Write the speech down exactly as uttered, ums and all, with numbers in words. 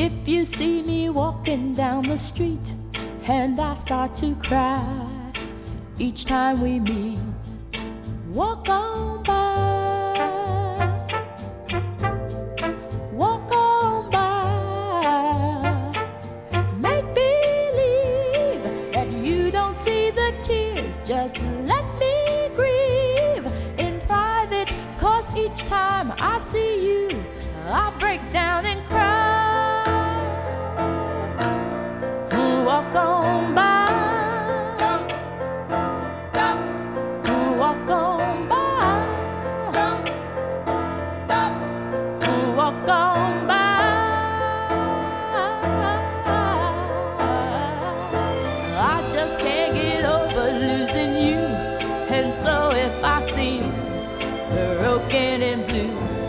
If you see me walking down the street and I start to cry each time we meet, walk on by, walk on by. Make believe that you don't see the tears, just let me grieve in private, 'cause each time I see you I break down and cry. Walk on by, stop, walk on by, stop, walk on by. I just can't get over losing you, and so if I seem broken and blue,